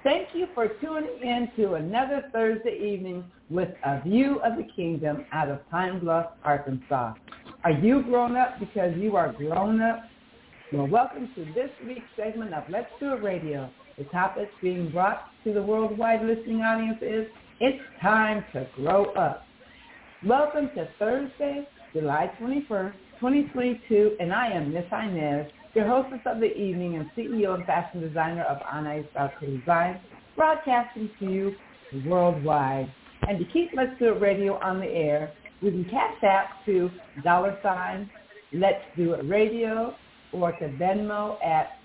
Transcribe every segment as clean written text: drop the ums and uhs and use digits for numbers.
Thank you for tuning in to another Thursday evening with A View of the Kingdom out of Pine Bluff, Arkansas. Are you grown up because you are grown up? Well, welcome to this week's segment of Let's Do It Radio. The topic being brought to the worldwide listening audience is It's Time to Grow Up. Welcome to Thursday, July 21st, 2022, and I am Miss Inez, your hostess of the evening and CEO and fashion designer of Anais Design, broadcasting to you worldwide. And to keep Let's Do It Radio on the air, we can cash app to $ Let's Do It Radio or to Venmo at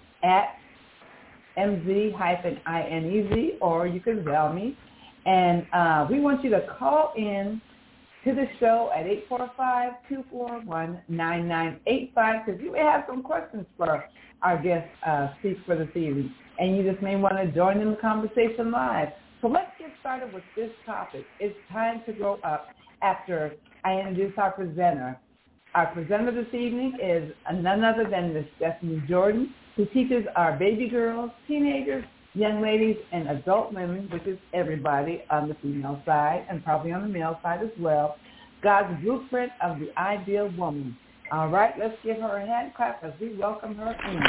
MZ-INEZ, or you can Zelle me. And we want you to call in to the show at 845-241-9985 because you may have some questions for our guest speaker for this evening, and you just may want to join in the conversation live. So let's get started with this topic. It's time to grow up after I introduce our presenter. Our presenter this evening is none other than Miss Stephanie Jordan, who teaches our baby girls, teenagers, young ladies, and adult women, which is everybody on the female side and probably on the male side as well, God's blueprint of the ideal woman. All right, let's give her a hand clap as we welcome her in.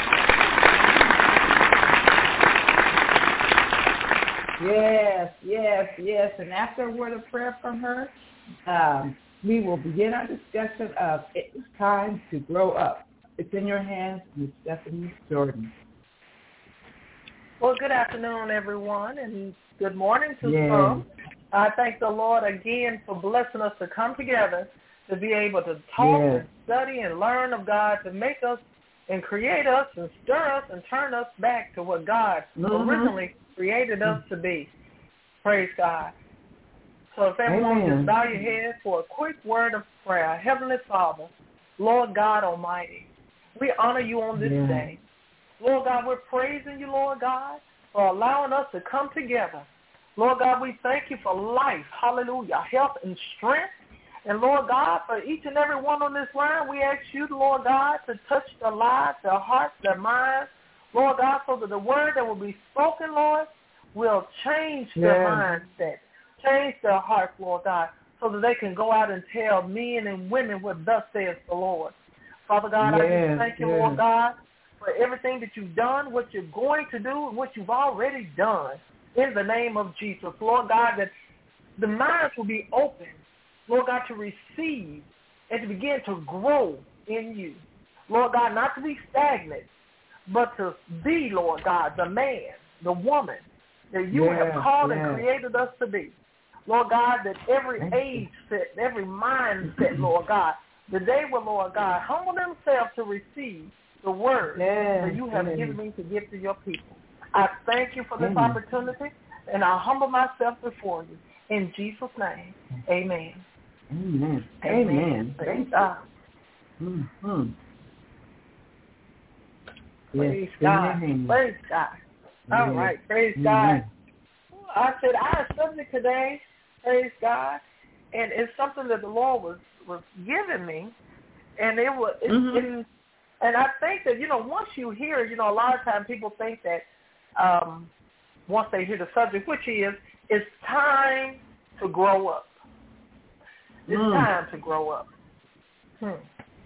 Yes. And after a word of prayer from her, we will begin our discussion of It's Time to Grow Up. It's in your hands, Ms. Stephanie Jordan. Well, good afternoon, everyone, and good morning to some. I thank the Lord again for blessing us to come together to be able to talk and study and learn of God, to make us and create us and stir us and turn us back to what God originally created us to be. Praise God. So if everyone just bow your head for a quick word of prayer. Heavenly Father, Lord God Almighty, we honor you on this day. Lord God, we're praising you, Lord God, for allowing us to come together. Lord God, we thank you for life, hallelujah, health and strength. And Lord God, for each and every one on this line, we ask you, Lord God, to touch their lives, their hearts, their minds, Lord God, so that the word that will be spoken, Lord, will change their mindset, change their hearts, Lord God, so that they can go out and tell men and women what thus says the Lord. Father God, I just thank you, Lord God, for everything that you've done, what you're going to do, and what you've already done in the name of Jesus. Lord God, that the minds will be open, Lord God, to receive and to begin to grow in you. Lord God, not to be stagnant, but to be, Lord God, the man, the woman that you have called and created us to be. Lord God, that every age set, every mindset, Lord God, that they will, Lord God, humble themselves to receive the word that you have given me to give to your people. I thank you for this opportunity, and I humble myself before you. In Jesus' name, amen. Amen. Praise God. Praise God. Praise God. All right, praise God. I said our subject today, praise God, and it's something that the Lord was giving me, and it was and I think that, once you hear, a lot of times people think that once they hear the subject, which is, it's time to grow up. It's time to grow up. So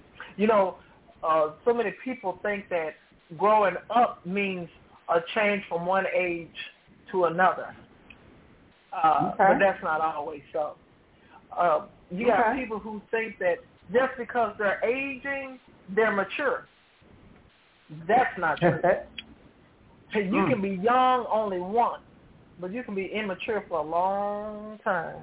many people think that growing up means a change from one age to another. But that's not always so. You got people who think that just because they're aging, they're mature. That's not true. You can be young only once, but you can be immature for a long time.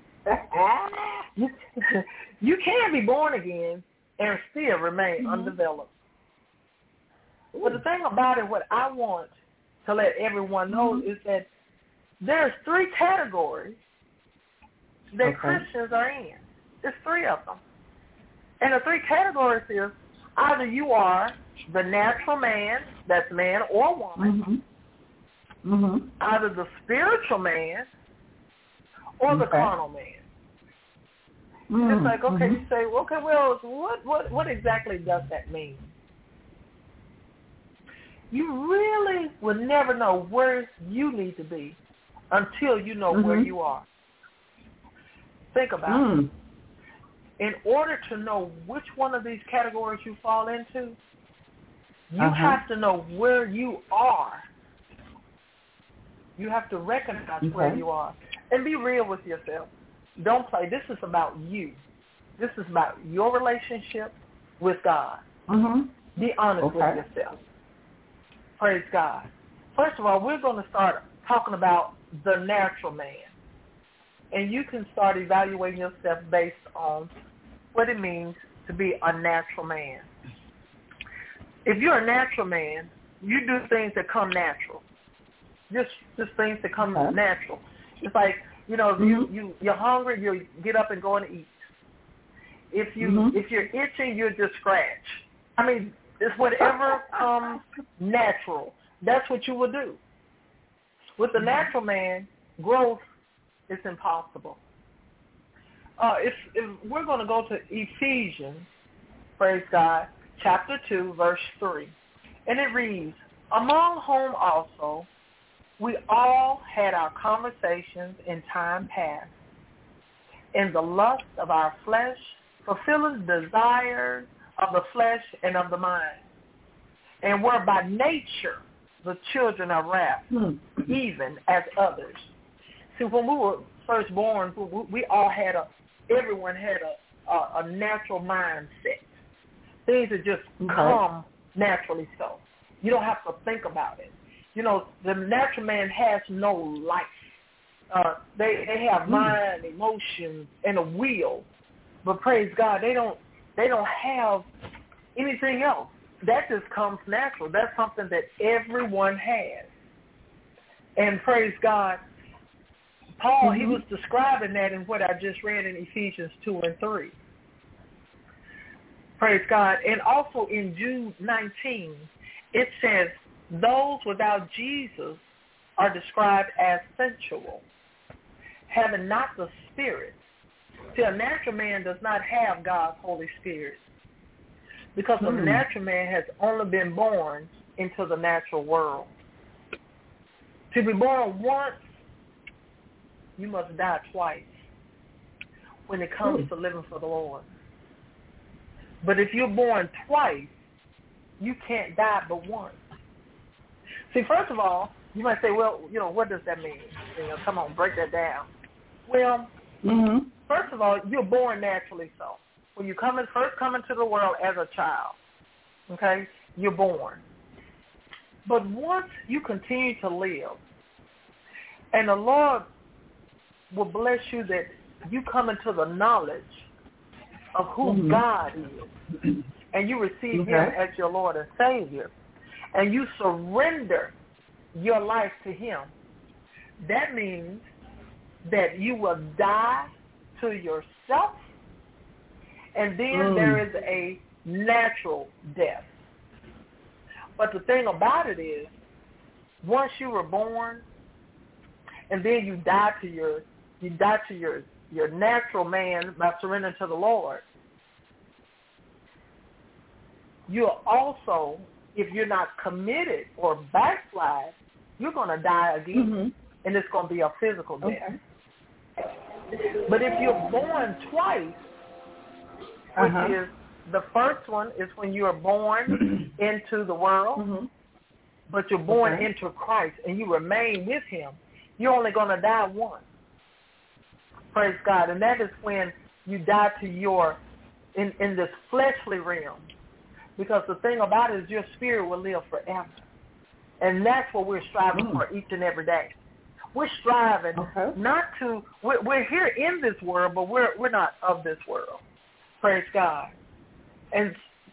You can be born again and still remain undeveloped. But the thing about it, what I want to let everyone know is that there's 3 categories that Christians are in. There's 3 of them. And the 3 categories is either you are the natural man, that's man or woman, either the spiritual man or the carnal man. It's like, you say, what exactly does that mean? you really will never know where you need to be until you know where you are. Think about it. In order to know which one of these categories you fall into, you have to know where you are. You have to recognize where you are. And be real with yourself. Don't play. This is about you. This is about your relationship with God. Be honest with yourself. Praise God. First of all, we're going to start talking about the natural man. And you can start evaluating yourself based on what it means to be a natural man. If you're a natural man, you do things that come natural. Just things that come natural. It's like, you know, if you're hungry, you get up and go and eat. If you're itching, you just scratch. I mean, it's whatever comes natural. That's what you will do. With the natural man, growth is impossible. If we're going to go to Ephesians, praise God, chapter 2, verse 3, and it reads, among whom also we all had our conversations in time past, in the lust of our flesh, fulfilling the desires of the flesh and of the mind, and were by nature the children of wrath, even as others. See, when we were first born, we all had everyone had a natural mindset. Things that just come naturally so. You don't have to think about it. You know, the natural man has no life. They have mind, emotion, and a will. But praise God, they don't have anything else. That just comes natural. That's something that everyone has. And praise God, Paul, he was describing that in what I just read in Ephesians 2 and 3. Praise God. And also in Jude 19, it says, those without Jesus are described as sensual, having not the Spirit. See, a natural man does not have God's Holy Spirit because the natural man has only been born into the natural world. To be born once, you must die twice when it comes to living for the Lord. But if you're born twice, you can't die but once. See, first of all, you might say, well, you know, what does that mean? You know, come on, break that down. Well, first of all, you're born naturally so. When you first come into the world as a child, okay, you're born. But once you continue to live, and the Lord will bless you that you come into the knowledge of who God is, and you receive him as your Lord and Savior, and you surrender your life to him, that means that you will die to yourself, and then there is a natural death. But the thing about it is, once you were born, and then you die to your natural man by surrendering to the Lord, you'll also, if you're not committed or backslide, you're going to die again, and it's going to be a physical death. But if you're born twice, which is the first one is when you are born into the world, but you're born into Christ and you remain with him, you're only going to die once. Praise God. And that is when you die to your, in this fleshly realm. Because the thing about it is your spirit will live forever. And that's what we're striving for each and every day. We're striving not to, we're here in this world, but we're not of this world. Praise God. And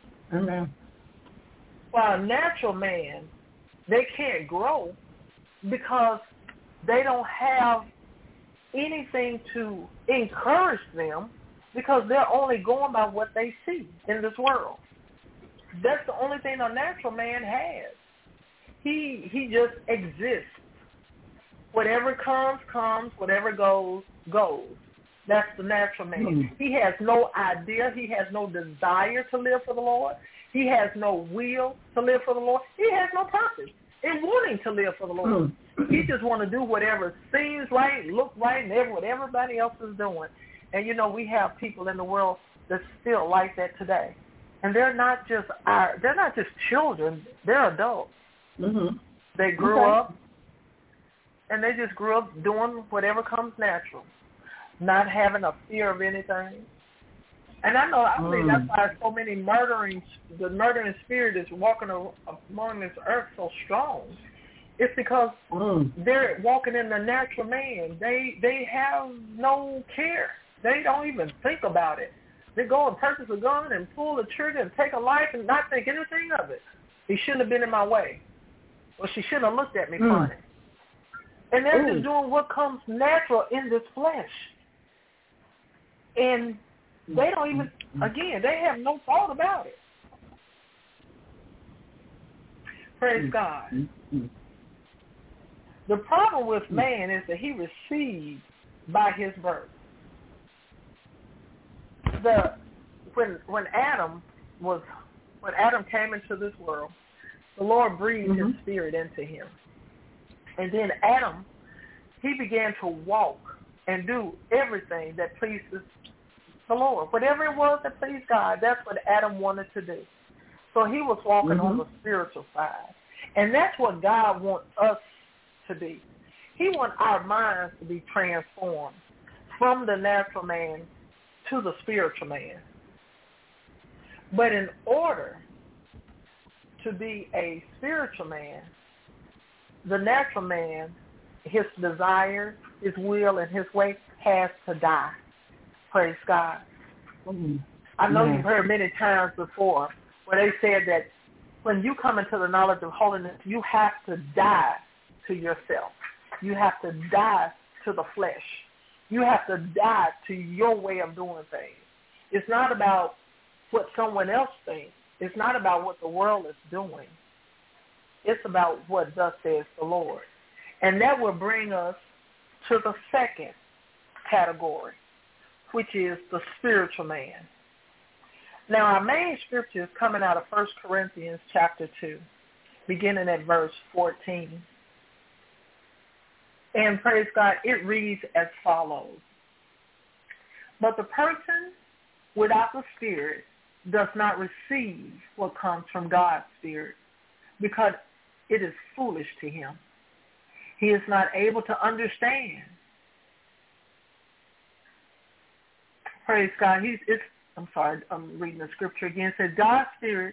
while a natural man, they can't grow because they don't have anything to encourage them because they're only going by what they see in this world. That's the only thing a natural man has. He just exists. Whatever comes, whatever goes, goes. That's the natural man. He has no idea. He has no desire to live for the Lord. He has no will to live for the Lord. He has no purpose in wanting to live for the Lord. He just want to do whatever seems right, look right, and what everybody else is doing. And, we have people in the world that's still like that today. And they're not just children. They're adults. Mm-hmm. They grew up, and they just grew up doing whatever comes natural, not having a fear of anything. And I believe that's why so many the murdering spirit is walking among this earth so strong. It's because they're walking in the natural man. They have no care. They don't even think about it. They go and purchase a gun and pull the trigger and take a life and not think anything of it. He shouldn't have been in my way. Or she shouldn't have looked at me funny. And they're just doing what comes natural in this flesh. And they don't even, again, they have no thought about it. Praise God. The problem with man is that he received by his birth. When Adam came into this world, the Lord breathed his spirit into him. And then Adam, he began to walk and do everything that pleases the Lord. Whatever it was that pleased God, that's what Adam wanted to do. So he was walking on the spiritual side. And that's what God wants us to be. He wants our minds to be transformed from the natural man to the spiritual man. But in order to be a spiritual man, the natural man, his desire, his will, and his way has to die. Praise God. I know you've heard many times before where they said that when you come into the knowledge of holiness, you have to die to yourself. You have to die to the flesh. You have to die to your way of doing things. It's not about what someone else thinks. It's not about what the world is doing. It's about what thus says the Lord. And that will bring us to the second category, which is the spiritual man. Now, our main scripture is coming out of 1 Corinthians chapter 2, beginning at verse 14. And praise God, it reads as follows. But the person without the Spirit does not receive what comes from God's Spirit, because it is foolish to him. He is not able to understand. Praise God. I'm reading the scripture again. It says, God's Spirit,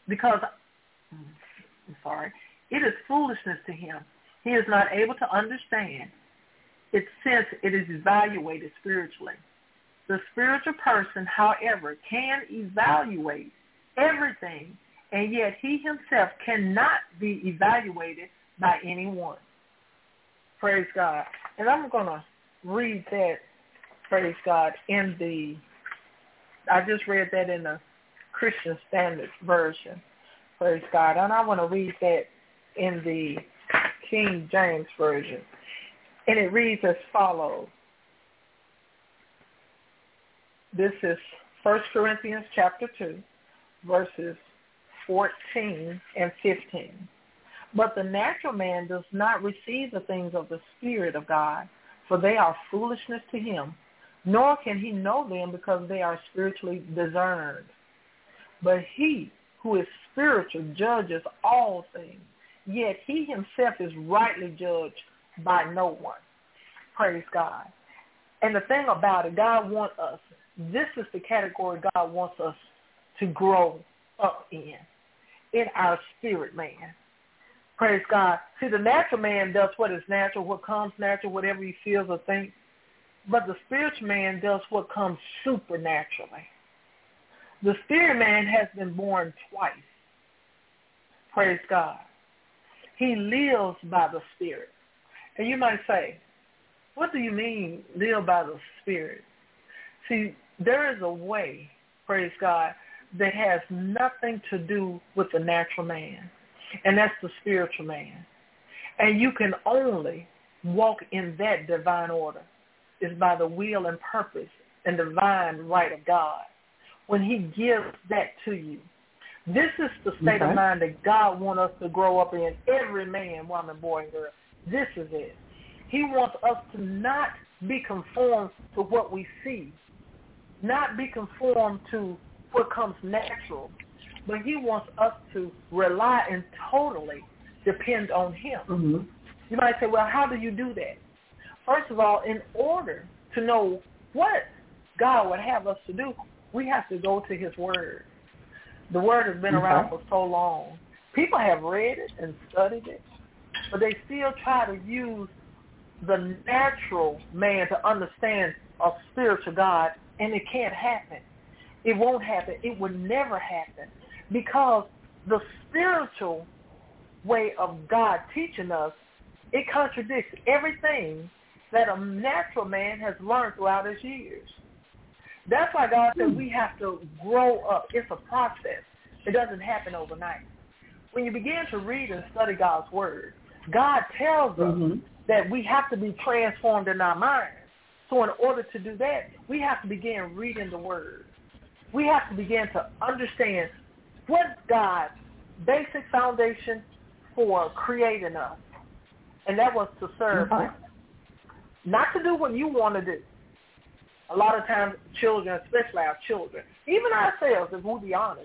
it is foolishness to him. He is not able to understand it since it is evaluated spiritually. The spiritual person, however, can evaluate everything, and yet he himself cannot be evaluated by anyone. Praise God. And I'm going to read that, praise God, I just read that in the Christian Standard Version, praise God. And I want to read that in the King James Version. And it reads as follows. This is 1 Corinthians chapter 2, verses 14 and 15. But the natural man does not receive the things of the Spirit of God, for they are foolishness to him, nor can he know them because they are spiritually discerned. But he who is spiritual judges all things, yet he himself is rightly judged by no one. Praise God. And the thing about it, God wants us, this is the category God wants us to grow up in our spirit man. Praise God. See, the natural man does what is natural, what comes natural, whatever he feels or thinks. But the spiritual man does what comes supernaturally. The spirit man has been born twice. Praise God. He lives by the Spirit. And you might say, what do you mean, live by the Spirit? See, there is a way, praise God, that has nothing to do with the natural man, and that's the spiritual man. And you can only walk in that divine order. is by the will and purpose and divine right of God. When he gives that to you, this is the state of mind that God wants us to grow up in, every man, woman, boy, and girl. This is it. He wants us to not be conformed to what we see, not be conformed to what comes natural, but he wants us to rely and totally depend on him. Mm-hmm. You might say, well, how do you do that? First of all, in order to know what God would have us to do, we have to go to his word. The word has been around for so long. People have read it and studied it, but they still try to use the natural man to understand a spiritual God, and it can't happen. It won't happen. It would never happen, because the spiritual way of God teaching us, it contradicts everything that a natural man has learned throughout his years. That's why God said we have to grow up. It's a process. It doesn't happen overnight. When you begin to read and study God's word, God tells us that we have to be transformed in our minds. So in order to do that, we have to begin reading the word. We have to begin to understand what God's basic foundation for creating us. And that was to serve him. Not to do what you want to do. A lot of times children, especially our children, even ourselves, if we'll be honest,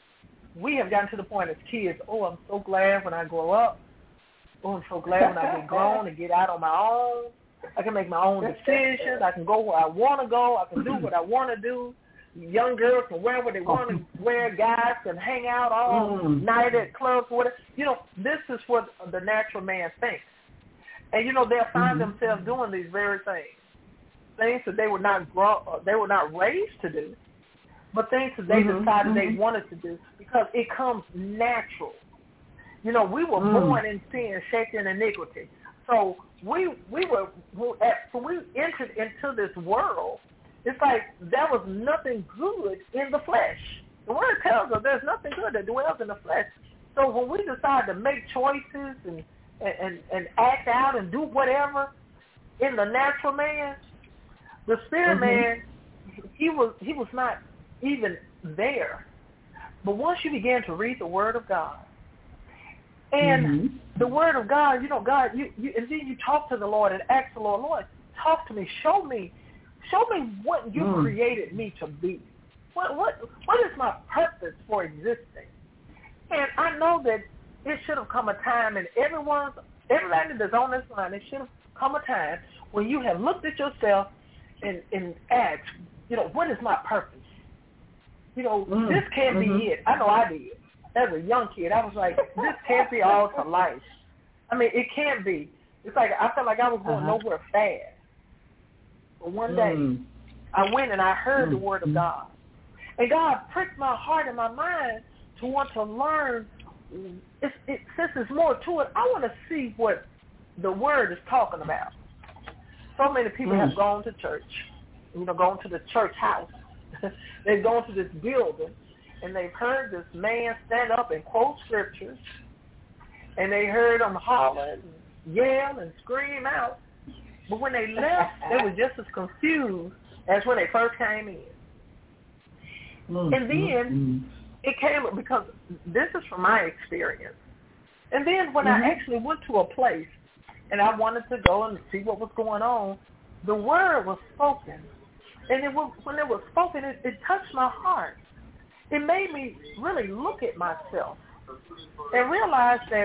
we have gotten to the point as kids, oh, I'm so glad when I grow up. Oh, I'm so glad when I get grown and get out on my own. I can make my own decisions. I can go where I want to go. I can do what I want to do. Young girls can wear what they want to wear. Guys can hang out all night at clubs. Whatever. You know, this is what the natural man thinks. And, you know, they'll find themselves doing these very things that they were not raised to do, but things that they decided they wanted to do because it comes natural. You know, we were born in sin, shaped in iniquity. So we entered into this world. It's like there was nothing good in the flesh. The word tells us there's nothing good that dwells in the flesh. So when we decide to make choices and act out and do whatever in the natural man, the spirit man, he was not even there. But once you began to read the word of God, and the word of God, you know, God, you and then you talk to the Lord and ask the Lord, Lord, talk to me, show me what you created me to be. What is my purpose for existing? And I know that it should have come a time, and everybody that's on this line, it should have come a time when you have looked at yourself and asked, you know, what is my purpose? You know, this can't be it. I know I did. As a young kid, I was like, this can't be all to life. I mean, it can't be. It's like I felt like I was going nowhere fast. But one day, I went and I heard the word of God. And God pricked my heart and my mind to want to learn. Since there's more to it, I want to see what the word is talking about. So many people have gone to church, you know, gone to the church house. They've gone to this building, and they've heard this man stand up and quote scriptures, and they heard him holler and yell and scream out. But when they left, they were just as confused as when they first came in. And then it came because this is from my experience. And then when I actually went to a place and I wanted to go and see what was going on, the word was spoken. And when it was spoken, it touched my heart. It made me really look at myself and realize that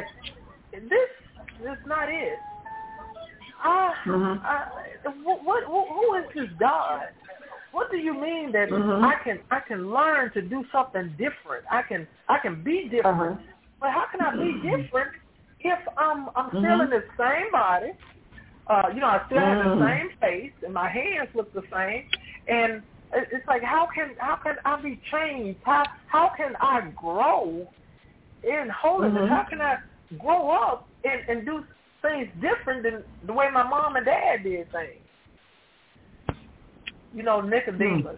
this is not it. Who is this God? What do you mean that I can learn to do something different? I can be different. But how can I be different if I'm still in the same body? You know, I still have the same face, and my hands look the same. And it's like, how can I be changed? How can I grow in holiness? How can I grow up and do things different than the way my mom and dad did things? You know, Nicodemus,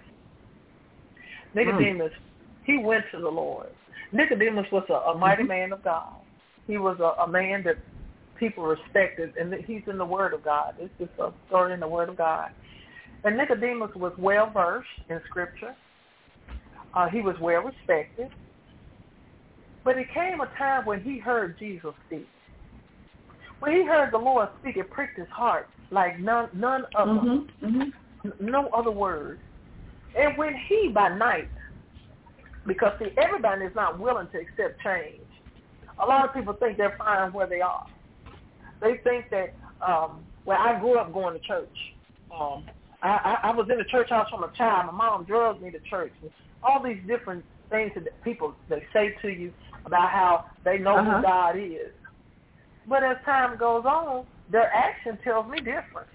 he went to the Lord. Nicodemus was a mighty man of God. He was a man that people respected, and he's in the Word of God. It's just a story in the Word of God. And Nicodemus was well-versed in Scripture. He was well-respected. But it came a time when he heard Jesus speak. When he heard the Lord speak, it pricked his heart like none other, no other word. And when he, by night, because, see, everybody is not willing to accept change. A lot of people think they're fine where they are. They think that, I grew up going to church. I was in the church house from a child. My mom drugged me to church. And all these different things that people, they say to you about how they know who God is. But as time goes on, their action tells me different.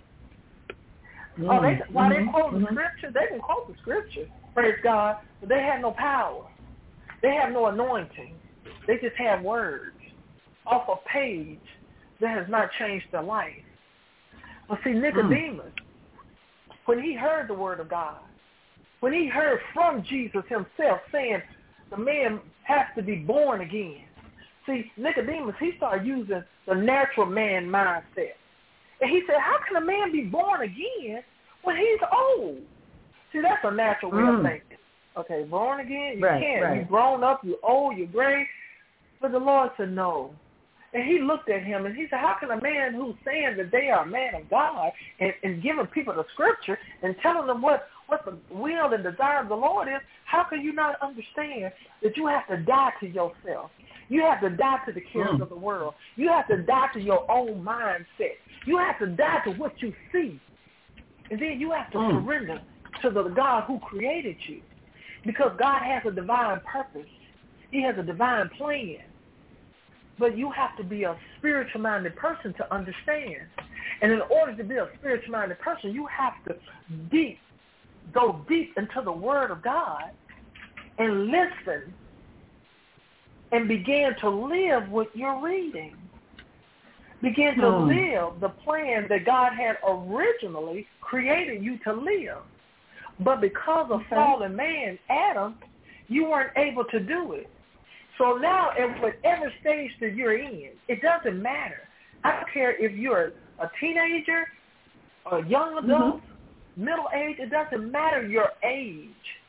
While they quote the Scripture, they can quote the Scripture, praise God, but they have no power. They have no anointing. They just have words off a page that has not changed their life. But see, Nicodemus, when he heard the Word of God, when he heard from Jesus himself saying the man has to be born again. See, Nicodemus, he started using the natural man mindset. And he said, how can a man be born again when he's old? See, that's a natural way of thinking. Okay, born again, you can't. Right. You've grown up, you're old, you're gray. But the Lord said no. And he looked at him and he said, how can a man who's saying that they are a man of God and giving people the Scripture and telling them what the will and desire of the Lord is, how can you not understand that you have to die to yourself? You have to die to the cares of the world. You have to die to your own mindset. You have to die to what you see. And then you have to surrender to the God who created you. Because God has a divine purpose. He has a divine plan. But you have to be a spiritual-minded person to understand. And in order to be a spiritual-minded person, you have to go deep into the Word of God and listen and begin to live what you're reading. Begin to live the plan that God had originally created you to live. But because of fallen man, Adam, you weren't able to do it. So now, at whatever stage that you're in, it doesn't matter. I don't care if you're a teenager, a young adult, middle age, it doesn't matter your age.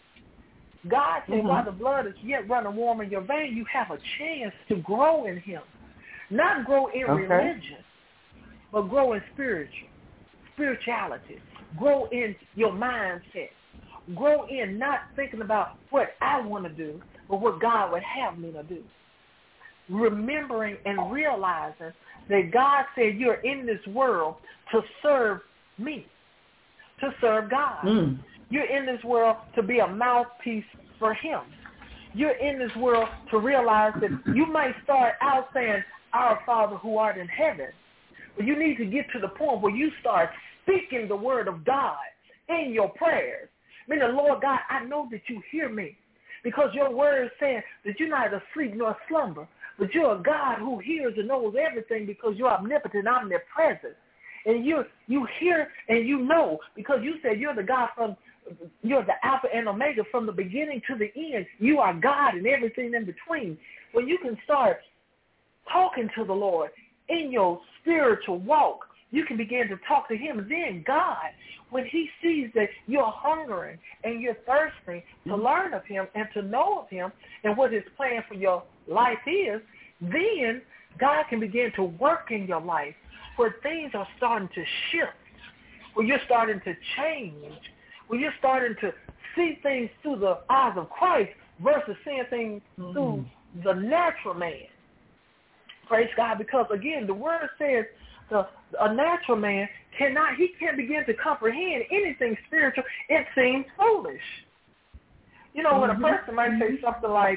God said, while the blood is yet running warm in your vein, you have a chance to grow in him. Not grow in religion, but grow in spirituality. Grow in your mindset. Grow in not thinking about what I want to do, but what God would have me to do. Remembering and realizing that God said you're in this world to serve me, to serve God. You're in this world to be a mouthpiece for him. You're in this world to realize that you might start out saying, our Father who art in heaven, but you need to get to the point where you start speaking the word of God in your prayers. Meaning, Lord God, I know that you hear me because your word says that you're neither asleep nor slumber, but you're a God who hears and knows everything because you're omnipotent, omnipresent. And you hear and you know because you said you're the God you're the Alpha and Omega from the beginning to the end. You are God and everything in between. When you can start talking to the Lord in your spiritual walk, you can begin to talk to him. Then God, when he sees that you're hungering and you're thirsting to learn of him and to know of him and what his plan for your life is, then God can begin to work in your life where things are starting to shift, where you're starting to change, where you're starting to see things through the eyes of Christ versus seeing things through the natural man. Praise God, because again, the word says a natural man can't begin to comprehend anything spiritual. It seems foolish. You know, when a person might say something like,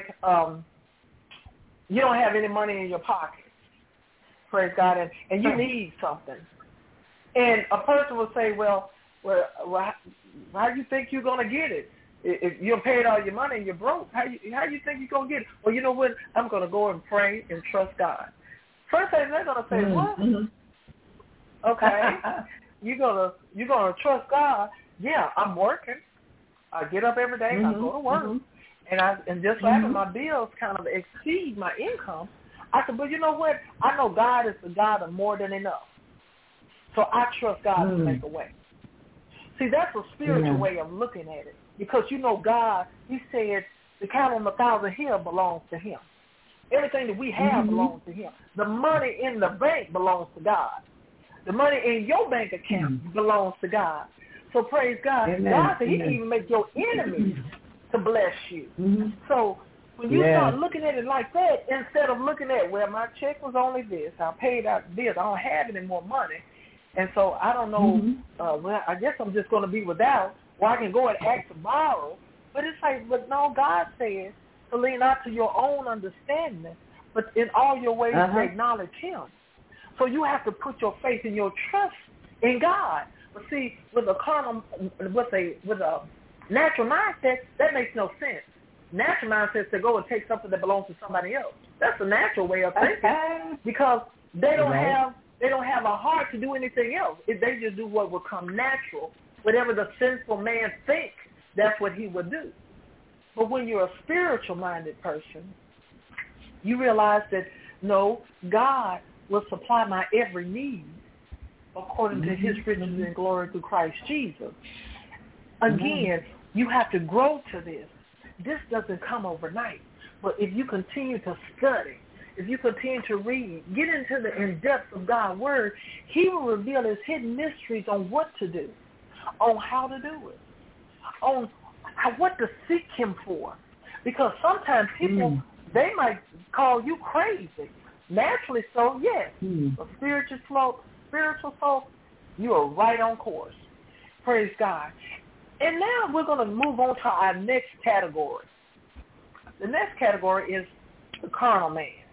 you don't have any money in your pocket, praise God, and you need something. And a person will say, well, how do you think you're going to get it? If you paid all your money and you're broke, how you think you're going to get it? Well, you know what? I'm going to go and pray and trust God. First thing they're going to say, what? Okay, you're gonna trust God. Yeah, I'm working. I get up every day. I go to work, and just so happen my bills kind of exceed my income. I said, but you know what? I know God is the God of more than enough. So I trust God to make a way. See, that's a spiritual way of looking at it. Because you know God, he said, the cattle on 1,000 hills belongs to him. Everything that we have belongs to him. The money in the bank belongs to God. The money in your bank account belongs to God. So praise God. Amen. God said he can even make your enemies to bless you. So when you start looking at it like that, instead of looking at, well, my check was only this, I paid out this, I don't have any more money, and so I don't know, well, I guess I'm just going to be without, or I can go and ask to borrow. But it's like, but no, God says to lean not to your own understanding, but in all your ways to acknowledge him. So you have to put your faith and your trust in God. But see, with a carnal, with a natural mindset, that makes no sense. Natural mindset is to go and take something that belongs to somebody else. That's the natural way of thinking because they don't have a heart to do anything else. If they just do what will come natural, whatever the sinful man thinks, that's what he would do. But when you're a spiritual-minded person, you realize that, no, God will supply my every need according to his riches and glory through Christ Jesus. Again, you have to grow to this. This doesn't come overnight. But if you continue to study, if you continue to read, get into the in-depth of God's word, he will reveal his hidden mysteries on what to do, on how to do it, on what to seek him for. Because sometimes people, they might call you crazy. Naturally so, yes. But spiritual soul, you are right on course. Praise God. And now we're going to move on to our next category. The next category is the carnal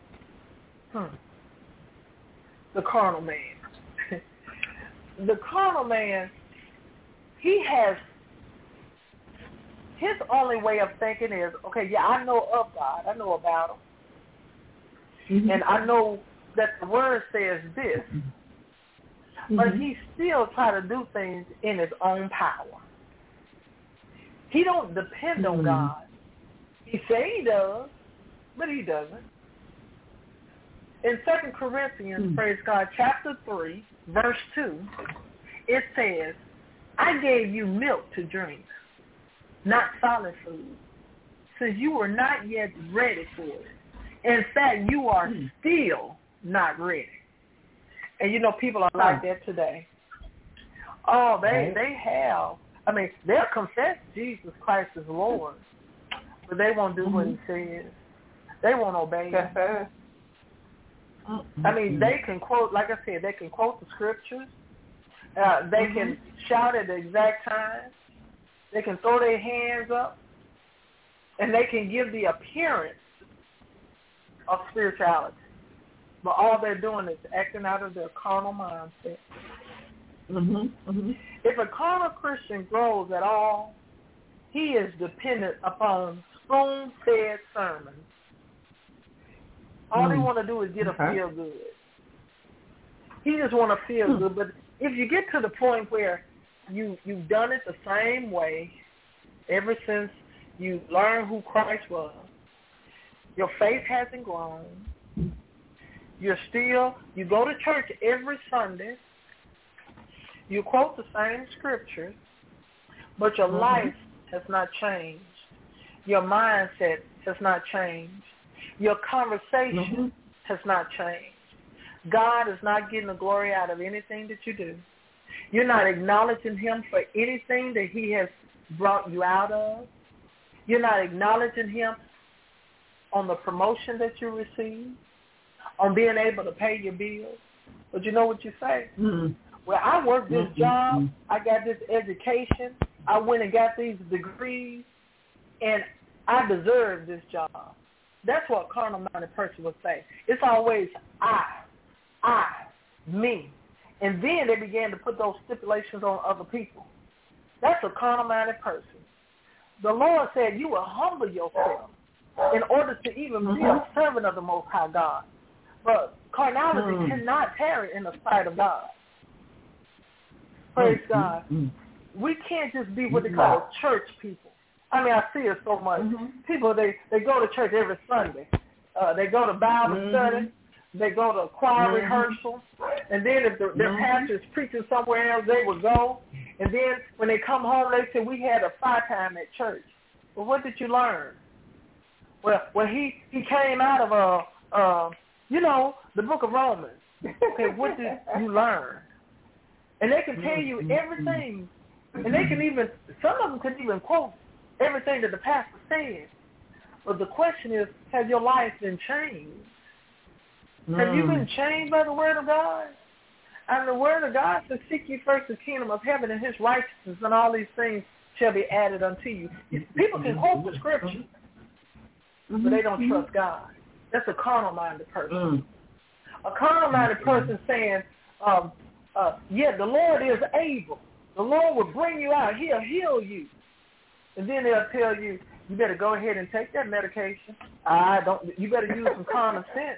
man. The carnal man. The carnal man, he has, his only way of thinking is, okay, yeah, I know of God. I know about him. And I know that the word says this. But he still try to do things in his own power. He don't depend on God. He say he does, but he doesn't. In 2 Corinthians, praise God, chapter 3, verse 2, it says, I gave you milk to drink, not solid food, since you were not yet ready for it. In fact, you are still not ready. And you know, people are like that today. Oh, they have. I mean, they'll confess Jesus Christ is Lord, but they won't do what he says. They won't obey him. I mean, they can quote, like I said, they can quote the scriptures. They can shout at the exact time. They can throw their hands up. And they can give the appearance of spirituality. But all they're doing is acting out of their carnal mindset. If a carnal Christian grows at all, he is dependent upon spoon-fed sermons. All they want to do is get a feel good. He just want to feel good. But if you get to the point where you've done it the same way ever since you learned who Christ was, your faith hasn't grown, you go to church every Sunday, you quote the same scriptures, but your life has not changed. Your mindset has not changed. Your conversation has not changed. God is not getting the glory out of anything that you do. You're not acknowledging him for anything that he has brought you out of. You're not acknowledging him on the promotion that you received, on being able to pay your bills. But you know what you say? Well, I worked this job, I got this education, I went and got these degrees, and I deserve this job. That's what a carnal-minded person would say. It's always I, me. And then they began to put those stipulations on other people. That's a carnal-minded person. The Lord said you will humble yourself in order to even be a servant of the Most High God. But carnality cannot tarry in the sight of God. Praise God. We can't just be what they call church people. I mean, I see it so much. People, they go to church every Sunday, They go to Bible study. They go to choir rehearsal. And then if their pastor is preaching somewhere else, they would go. And then when they come home, they say, we had a fire time at church. Well, what did you learn? Well, he came out of, the book of Romans. Okay, what did you learn? And they can tell you everything. And they can even, some of them can even quote everything that the pastor said. But the question is, has your life been changed? Have you been changed by the word of God? And the word of God says, seek ye first the kingdom of heaven and his righteousness, and all these things shall be added unto you. People can quote the scripture, but they don't trust God. That's a carnal-minded person. A carnal-minded person saying, the Lord is able. The Lord will bring you out. He'll heal you. And then they'll tell you, you better go ahead and take that medication. You better use some common sense.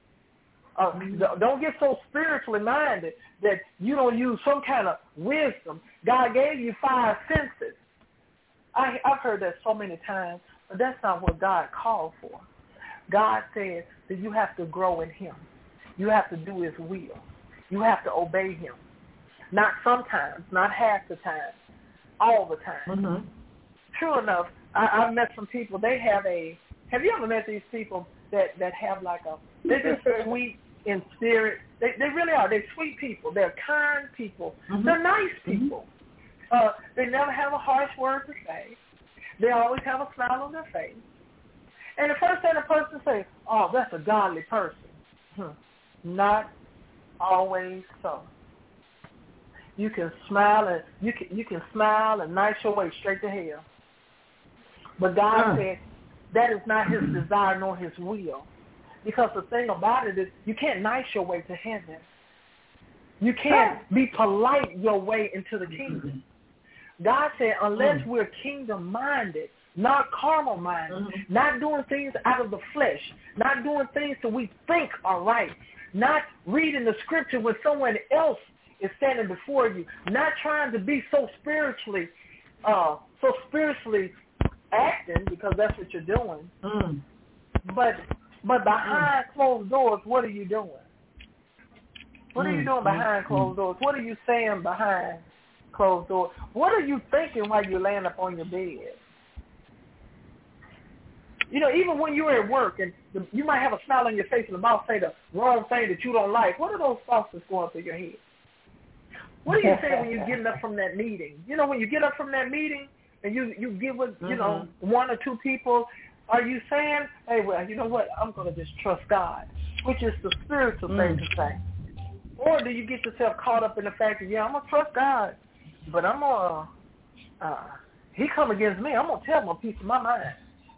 Don't get so spiritually minded that you don't use some kind of wisdom. God gave you 5 senses. I've heard that so many times, but that's not what God called for. God said that you have to grow in him. You have to do his will. You have to obey him. Not sometimes, not half the time, all the time. True enough, I've met some people, have you ever met these people that have they're just sweet in spirit? They really are. They're sweet people. They're kind people. They're nice people. They never have a harsh word to say. They always have a smile on their face. And the first thing a person says, oh, that's a godly person. Not always so. You can smile and you can smile and nice your way straight to hell. But God said that is not his desire nor his will. Because the thing about it is you can't nice your way to heaven. You can't be polite your way into the kingdom. God said unless we're kingdom-minded, not carnal-minded, not doing things out of the flesh, not doing things that we think are right, not reading the scripture when someone else is standing before you, not trying to be so spiritually acting, because that's what you're doing. But behind closed doors, what are you doing? What are you doing behind closed doors? What are you saying behind closed doors? What are you thinking while you're laying up on your bed? Even when you're at work and you might have a smile on your face and the boss say the wrong thing that you don't like, what are those thoughts that's going through your head? What are you saying when you're getting up from that meeting? When you get up from that meeting and you get with, one or two people, are you saying, hey, well, you know what, I'm going to just trust God, which is the spiritual thing to say? Or do you get yourself caught up in the fact that, I'm going to trust God, but I'm going to, he come against me, I'm going to tell him a piece of my mind.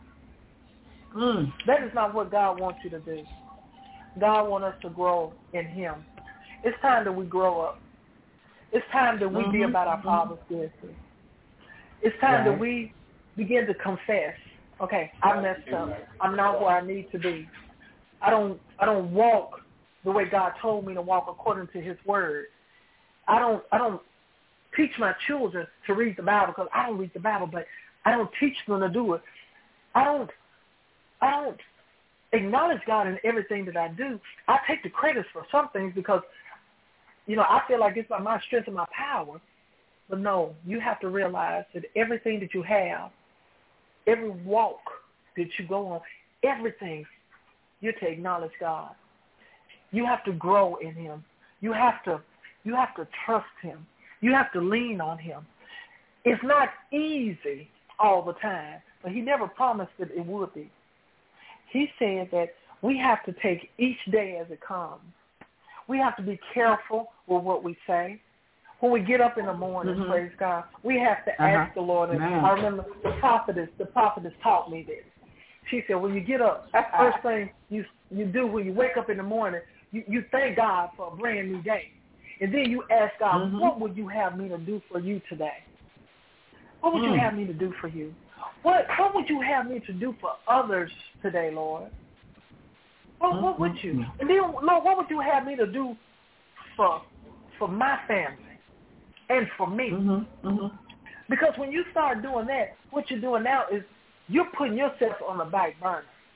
That is not what God wants you to do. God wants us to grow in him. It's time that we grow up. It's time that we be about our Father's business. It's time that we begin to confess, okay, I messed up. I'm not where I need to be. I don't walk the way God told me to walk according to his word. I don't teach my children to read the Bible because I don't read the Bible, but I don't teach them to do it. I don't acknowledge God in everything that I do. I take the credits for some things because, I feel like it's by my strength and my power. But no, you have to realize that everything that you have, every walk that you go on, everything, you have to acknowledge God. You have to grow in him. You have to trust him. You have to lean on him. It's not easy all the time, but he never promised that it would be. He said that we have to take each day as it comes. We have to be careful with what we say. When we get up in the morning, praise God, we have to ask the Lord. And I remember the prophetess taught me this. She said, when you get up, first thing you do when you wake up in the morning, you thank God for a brand new day. And then you ask God, what would you have me to do for you today? What would you have me to do for you? What would you have me to do for others today, Lord? What would you? And then, Lord, what would you have me to do for my family and for me? Because when you start doing that, what you're doing now is you're putting yourself on the back burner.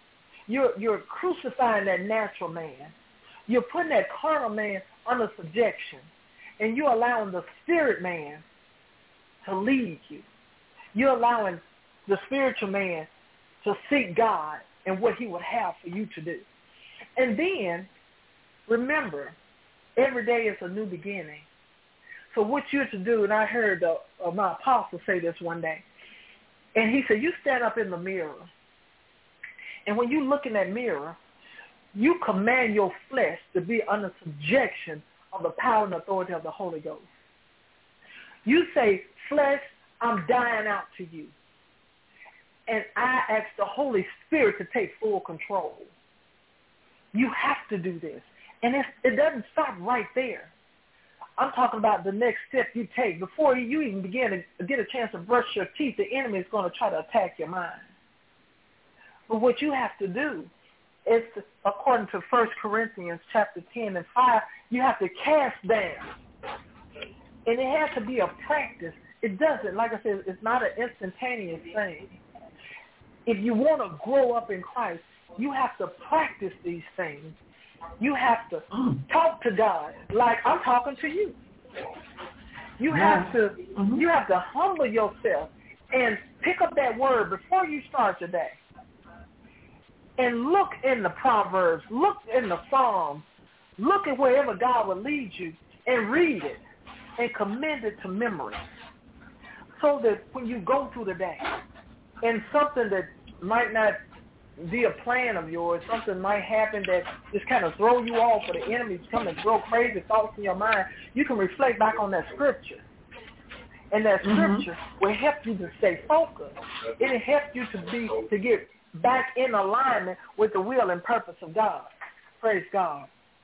You're crucifying that natural man. You're putting that carnal man under subjection, and you're allowing the spirit man to lead you. You're allowing the spiritual man to seek God and what he would have for you to do. And then, remember, every day is a new beginning. So what you're to do, and I heard my apostle say this one day, and he said, you stand up in the mirror, and when you look in that mirror, you command your flesh to be under subjection of the power and authority of the Holy Ghost. You say, flesh, I'm dying out to you. And I ask the Holy Spirit to take full control. You have to do this. And it doesn't stop right there. I'm talking about the next step you take. Before you even begin to get a chance to brush your teeth, the enemy is going to try to attack your mind. But what you have to do is, according to 1 Corinthians chapter 10 and 5, you have to cast down. And it has to be a practice. It doesn't, like I said, it's not an instantaneous thing. If you want to grow up in Christ, you have to practice these things. You have to talk to God like I'm talking to you. You have to humble yourself and pick up that word before you start your day. And look in the Proverbs, look in the Psalms, look at wherever God will lead you and read it and commend it to memory. So that when you go through the day and something that might not be a plan of yours, something might happen that just kind of throw you off, or the enemy's come and throw crazy thoughts in your mind, you can reflect back on that scripture. And that scripture will help you to stay focused. It'll help you to get back in alignment with the will and purpose of God. Praise God.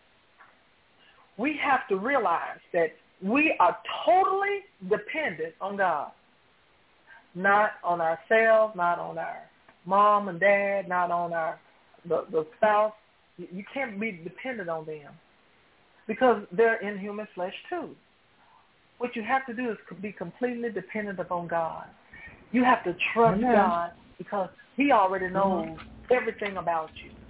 We have to realize that we are totally dependent on God. Not on ourselves, not on our mom and dad, not on the spouse. You can't be dependent on them because they're in human flesh too. What you have to do is be completely dependent upon God. You have to trust God because he already knows everything about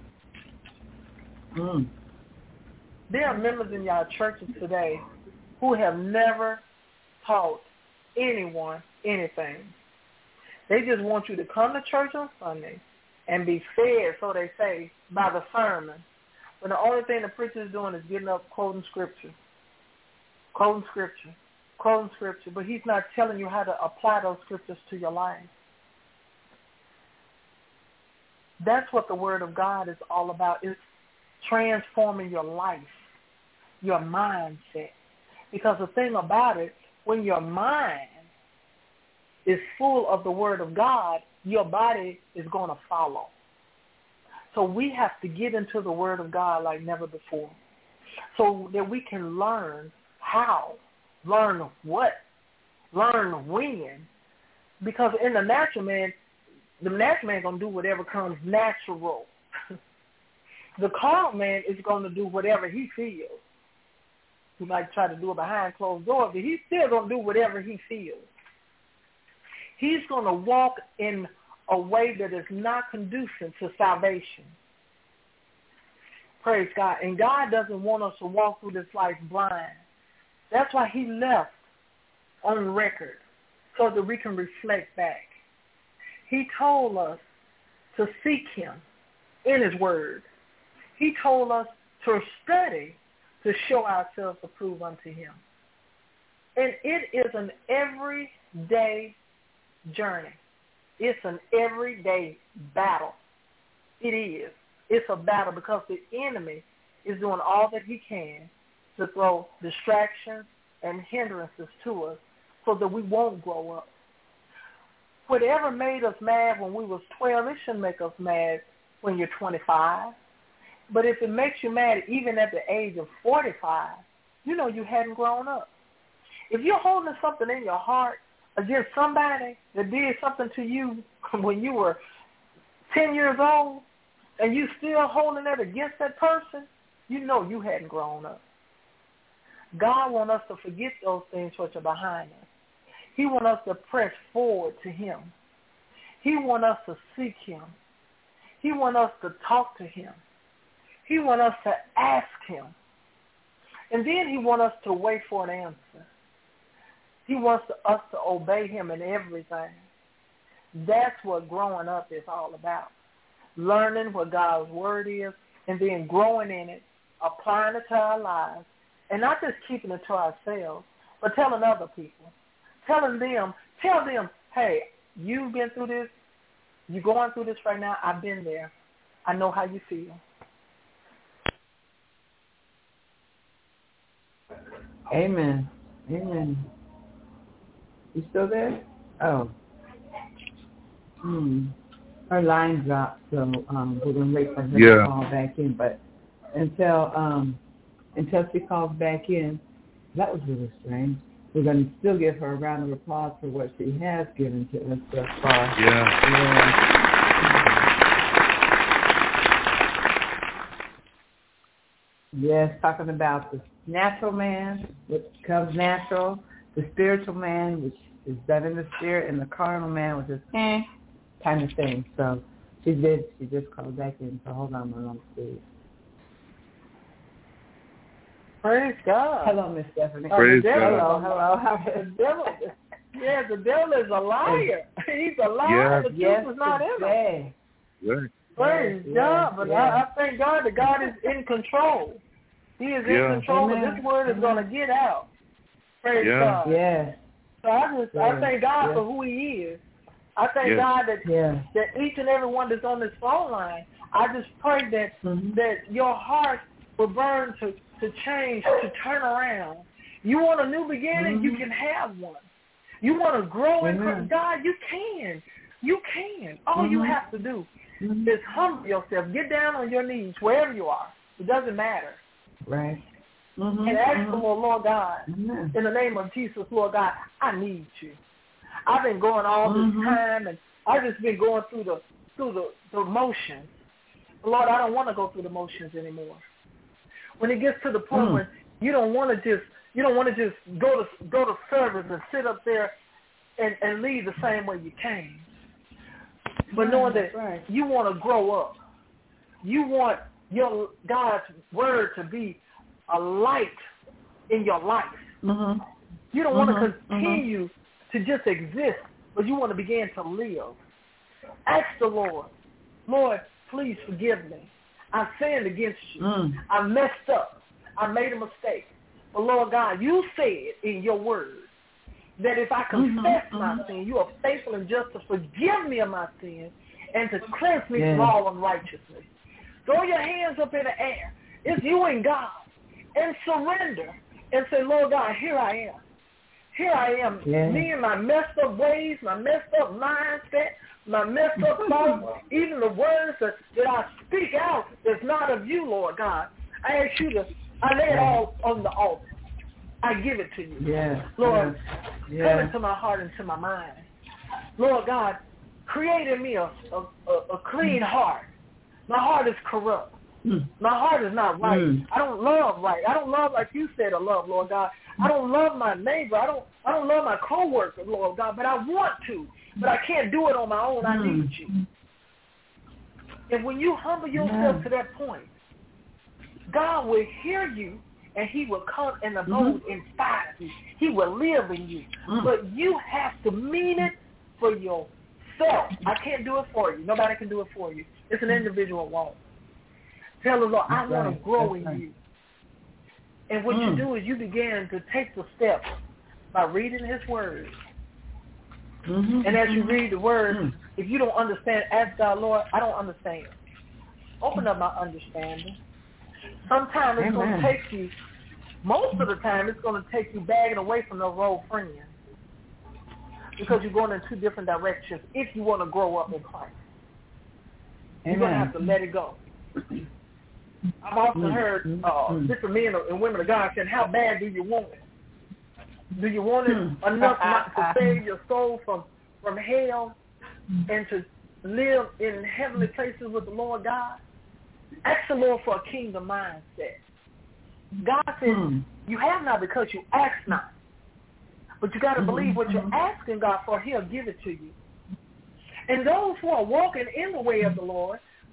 you. There are members in y'all churches today who have never taught anyone anything. They just want you to come to church on Sunday and be fed, so they say, by the sermon. But the only thing the preacher is doing is getting up, quoting scripture. But he's not telling you how to apply those scriptures to your life. That's what the Word of God is all about. It's transforming your life, your mindset. Because the thing about it, when your mind is full of the Word of God, your body is going to follow. So we have to get into the Word of God like never before so that we can learn how, learn what, learn when. Because in the natural man going to do whatever comes natural. The carnal man is going to do whatever he feels. He might try to do it behind closed doors, but he's still going to do whatever he feels. He's going to walk in a way that is not conducive to salvation. Praise God. And God doesn't want us to walk through this life blind. That's why he left on record so that we can reflect back. He told us to seek him in his word. He told us to study to show ourselves approved unto him. And it is an everyday journey. It's an everyday battle. It is. It's a battle because the enemy is doing all that he can to throw distractions and hindrances to us so that we won't grow up. Whatever made us mad when we was 12, it shouldn't make us mad when you're 25. But if it makes you mad even at the age of 45, you know you hadn't grown up. If you're holding something in your heart against somebody that did something to you when you were 10 years old and you still holding it against that person, you know you hadn't grown up. God wants us to forget those things which are behind us. He wants us to press forward to him. He wants us to seek him. He wants us to talk to him. He wants us to ask him. And then he wants us to wait for an answer. He wants us to obey him in everything. That's what growing up is all about. Learning what God's word is and then growing in it, applying it to our lives, and not just keeping it to ourselves, but telling other people. Tell them, hey, you've been through this. You're going through this right now. I've been there. I know how you feel. Amen. Amen. You still there? Oh. Her line dropped, so we're going to wait for her to call back in. But until she calls back in, that was really strange. We're going to still give her a round of applause for what she has given to us thus far. Yes, talking about the natural man, which comes natural, the spiritual man, which is done in the spirit, and the carnal man, which is kind of thing. So she just called back in. So hold on, my please. Praise God. Hello, Miss Stephanie. Praise God. Hello. The devil is a liar. He's a liar. The truth is not in him. Right. Praise God. But I thank God that God is in control. He is in control, and this word is going to get out. Praise God. Yes. So I thank God for who he is. I thank God that each and every one that's on this phone line, I just pray that your heart will burn to change, to turn around. You want a new beginning, you can have one. You want to grow in Christ, God, you can. You can. All you have to do is humble yourself. Get down on your knees, wherever you are. It doesn't matter. Right. And ask the Lord God, in the name of Jesus, Lord God, I need you. I've been going all this time, and I've just been going through the motions. Lord, I don't want to go through the motions anymore. When it gets to the point where you don't want to just go to service and sit up there and leave the same way you came. But knowing that you want to grow up. You want your God's word to be a light in your life. You don't want to continue to just exist, but you want to begin to live. Ask the Lord, Lord, please forgive me. I sinned against you. I messed up. I made a mistake. But Lord God, you said in your word that if I confess my sin, you are faithful and just to forgive me of my sin and to cleanse me from all unrighteousness. Throw your hands up in the air. It's you and God. And surrender and say, Lord God, here I am. Here I am. Me and my messed up ways, my messed up mindset, my messed up thoughts, even the words that I speak out that's not of you, Lord God. I ask you I lay it all on the altar. I give it to you. Lord, come into my heart and to my mind. Lord God, create in me a clean heart. My heart is corrupt. My heart is not right. I don't love right. I don't love like you said to love, Lord God. I don't love my neighbor. I don't love my coworker, Lord God, but I want to. But I can't do it on my own. I need you. And when you humble yourself to that point, God will hear you and he will come and abode inside of you. He will live in you. But you have to mean it for yourself. I can't do it for you. Nobody can do it for you. It's an individual walk. Tell the Lord, I want to grow in you. And what you do is you begin to take the steps by reading his word. And as you read the word, if you don't understand, ask God, Lord, I don't understand. Open up my understanding. Sometimes it's going to take you, most of the time it's going to take you bagging away from those old friends. Because you're going in two different directions if you want to grow up in Christ. You're going to have to let it go. I've often heard different men and women of God saying, how bad do you want it? Do you want it enough not to save your soul from hell and to live in heavenly places with the Lord God? Ask the Lord for a kingdom mindset. God says, you have not because you ask not. But you got to believe what you're asking God for, he'll give it to you. And those who are walking in the way of the Lord,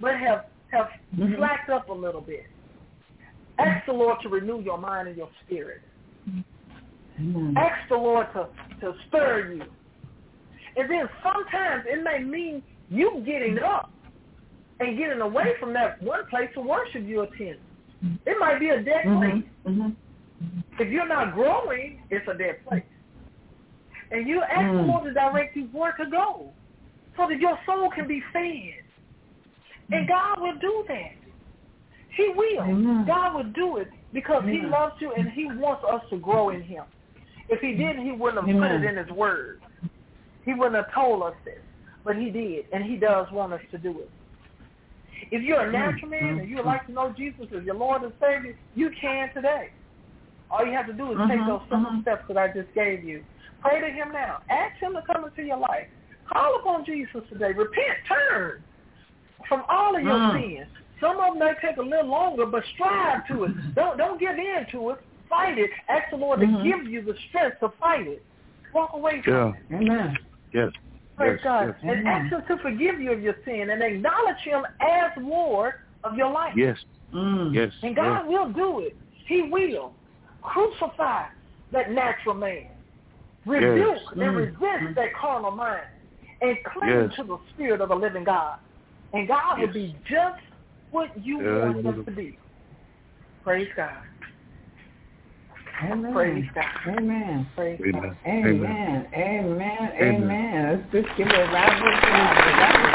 but have slacked up a little bit. Ask the Lord to renew your mind and your spirit. Ask the Lord to stir you. And then sometimes it may mean you getting up and getting away from that one place of worship you attend. It might be a dead place. If you're not growing, it's a dead place. And you ask the Lord to direct you where to go so that your soul can be fed. And God will do that. He will. God will do it because He loves you and He wants us to grow in Him. If He didn't, He wouldn't have put it in His word. He wouldn't have told us this. But He did, and He does want us to do it. If you're a natural man and you would like to know Jesus as your Lord and Savior, you can today. All you have to do is take those simple steps that I just gave you. Pray to Him now. Ask Him to come into your life. Call upon Jesus today. Repent, turn from all of your sins. Some of them may take a little longer, but strive to it. Don't give in to it. Fight it. Ask the Lord to give you the strength to fight it. Walk away from it. Amen. Yes. Praise God. Yes. And ask Him to forgive you of your sin and acknowledge Him as Lord of your life. Yes. Yes. And God will do it. He will. Crucify that natural man. Rebuke and resist that carnal mind. And cling to the Spirit of the living God. And God will be just what you want us to be. Praise God. Amen. Praise God. Amen. Praise God. Amen. Amen. Amen. Let's just give it a round of applause.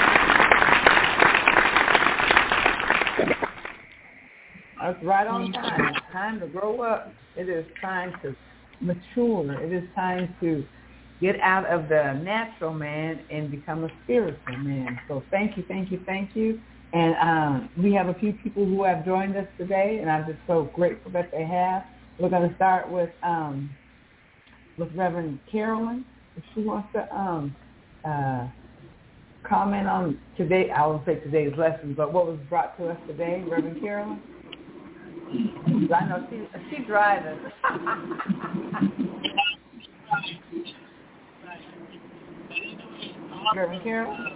That's right on time. It's time to grow up. It is time to mature. It is time to get out of the natural man and become a spiritual man. So thank you. And we have a few people who have joined us today, and I'm just so grateful that they have. We're going to start with Reverend Carolyn. If she wants to comment on today, I won't say today's lesson, but what was brought to us today, Reverend Carolyn. I know she's driving. Reverend Carolyn?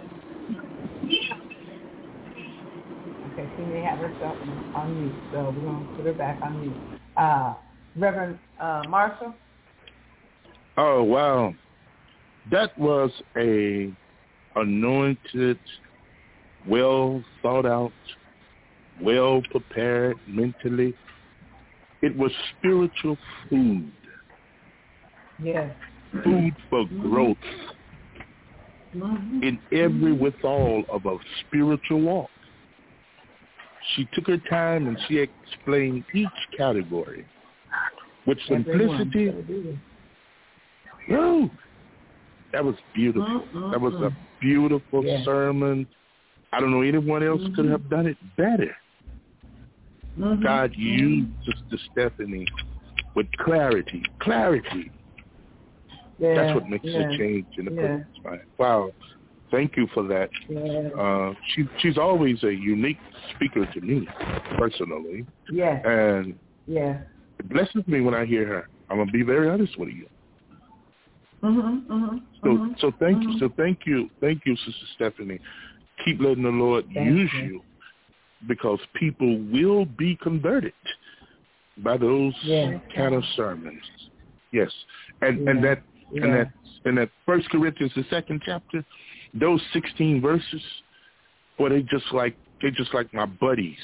Okay, she may have herself on mute, so we're going to put her back on mute. Reverend Marshall? Oh, wow. That was a anointed, well thought out, well prepared mentally. It was spiritual food. Yes. Food for growth in every withal of a spiritual walk. She took her time and she explained each category with simplicity. Woo! That was beautiful. That was a beautiful sermon. I don't know anyone else could have done it better. God used Sister Stephanie with clarity. That's what makes a change in the person's mind. Wow. Thank you for that. She's always a unique speaker to me, personally. And it blesses me when I hear her. I'm going to be very honest with you. So thank you. So thank you, Sister Stephanie. Keep letting the Lord use you, because people will be converted by those kind of sermons. Yes, and that 1 Corinthians, the 2nd chapter, those 16 verses, boy, they just like my buddies.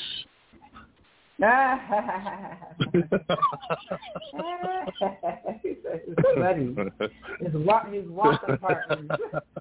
Buddies. His walking partners.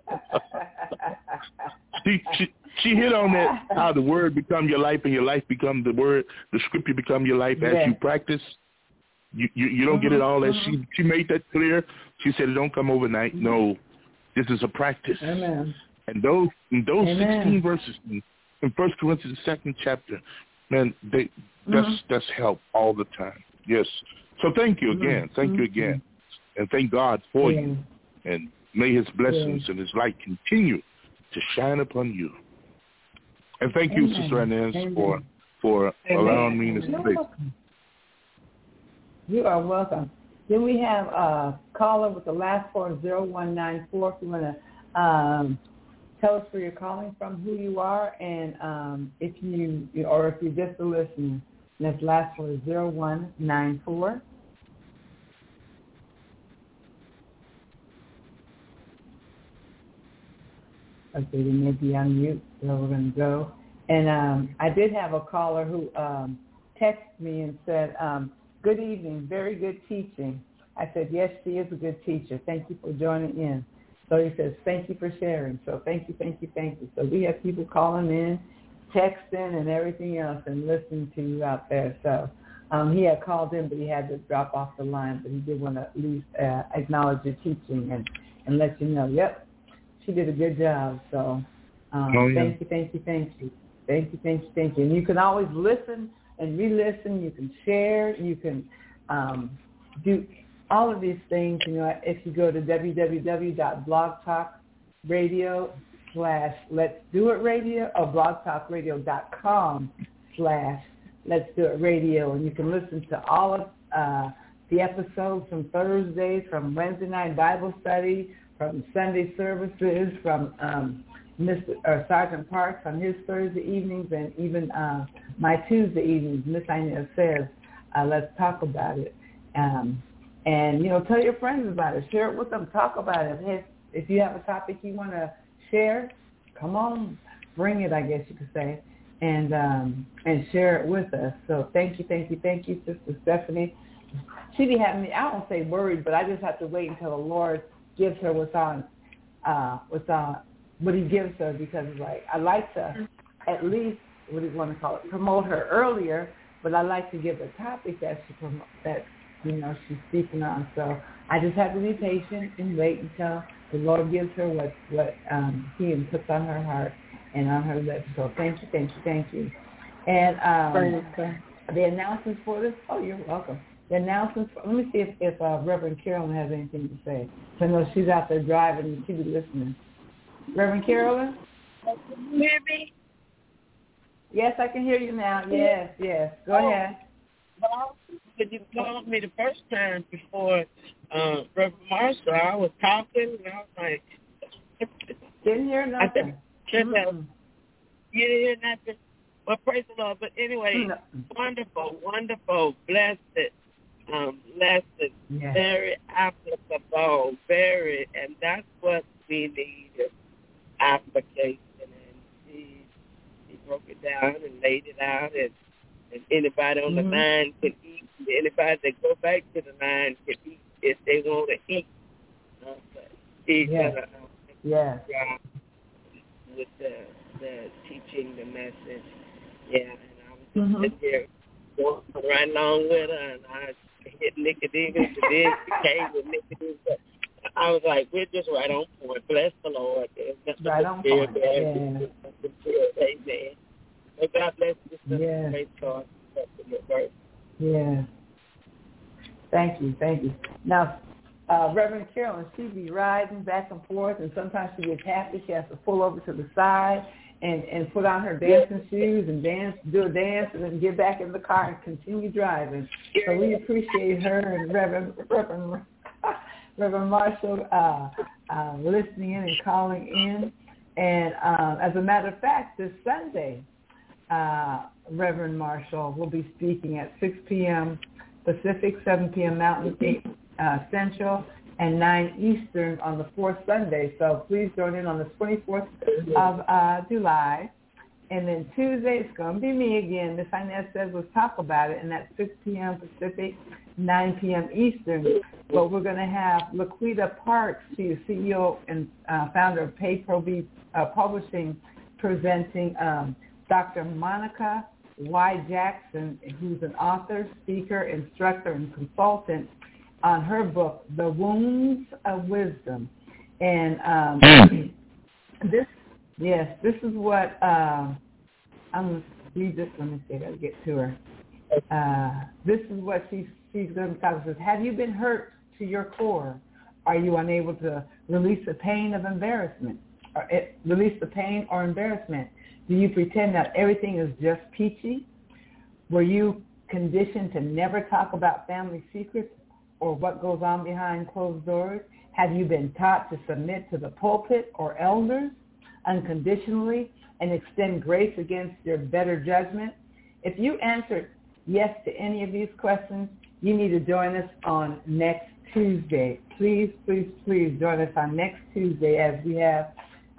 She hit on that, how the word become your life and your life become the word, the scripture become your life as you practice. You don't get it all. As she made that clear. She said it don't come overnight. No, this is a practice. Amen. And those 16 verses in 1 Corinthians 2nd chapter, man, that's help all the time. Yes. So thank you again. Thank you again. And thank God for you. And may His blessings and His light continue to shine upon you. And thank you, Sister Inez, for allowing me to speak. You are welcome. Then we have a caller with the last 4, 0194. If you want to tell us where you're calling from, who you are, and if you're just a listener. And this last one is 0194. Okay, they may be on mute, so we're going to go. And I did have a caller who texted me and said, good evening, very good teaching. I said, yes, she is a good teacher. Thank you for joining in. So he says, thank you for sharing. So thank you. So we have people calling in, texting, and everything else, and listening to you out there. So he had called in, but he had to drop off the line. But he did want to at least acknowledge your teaching and let you know, yep, she did a good job. So thank you. And you can always listen and re-listen. You can share. You can do all of these things. If you go to www.blogtalkradio/Let's-Do-It-Radio or blogtalkradio.com/Let's-Do-It-Radio, and you can listen to all of the episodes from Thursdays, from Wednesday night Bible study, from Sunday services, from Sergeant Parks on his Thursday evenings, and even my Tuesday evenings. Miss Inez says, let's talk about it. And, tell your friends about it. Share it with them. Talk about it. If you have a topic you want to share, come on, bring it, I guess you could say, and share it with us. So thank you, Sister Stephanie. She be having me, I won't say worried, but I just have to wait until the Lord gives her what he gives her, because I like to at least, what do you want to call it, promote her earlier, but I like to give a topic that she's speaking on. So I just have to be patient and wait until the Lord gives her what he puts on her heart and on her lips. So thank you. And the announcements for this, oh, you're welcome. The announcements, let me see if Reverend Carolyn has anything to say. So I know she's out there driving and she'll be listening. Reverend Carolyn? Can you hear me? Yes, I can hear you now. Yes. Go ahead. Well, when you called me the first time before Reverend Marshall, I was talking and I was like... Didn't hear nothing. You didn't hear nothing? Well, praise the Lord. But anyway, wonderful, blessed, lesson, very applicable, and that's what we need is application. And he broke it down and laid it out, and anybody on the line can eat. Anybody that go back to the line can eat if they want to eat. He's gonna with the teaching, the message. Yeah, and I was just sitting there walking right along with her, and I hit Nicodemus, and then she came with Nicodemus. I was like, we're just right on point. Bless the Lord. Right on point. Amen. So God bless you. Praise God. Yeah. Thank you. Now, Reverend Carolyn, she be riding back and forth, and sometimes she gets happy. She has to pull over to the side and put on her dancing shoes and do a dance, and then get back in the car and continue driving. So we appreciate her and Reverend Marshall listening in and calling in. And as a matter of fact, this Sunday, Reverend Marshall will be speaking at 6 p.m. Pacific, 7 p.m. Mountain, 8 Central, and 9 Eastern on the fourth Sunday. So please join in on the 24th of July. And then Tuesday, it's going to be me again. Miss Inez says, let's talk about it. And that's 6 p.m. Pacific, 9 p.m. Eastern. But we're going to have Laquita Parks, she is CEO and founder of Pay Pro B Publishing, presenting Dr. Monica Y. Jackson, who's an author, speaker, instructor, and consultant, on her book, The Wounds of Wisdom. And this is what I'm going to read this. Let me see, I got to get to her. This is what she's going to talk about. Have you been hurt to your core? Are you unable to release the pain of embarrassment? Release the pain or embarrassment? Do you pretend that everything is just peachy? Were you conditioned to never talk about family secrets or what goes on behind closed doors? Have you been taught to submit to the pulpit or elders? unconditionally and extend grace against your better judgment? If you answered yes to any of these questions, you need to join us on next Tuesday. Please, please, please join us on next Tuesday as we have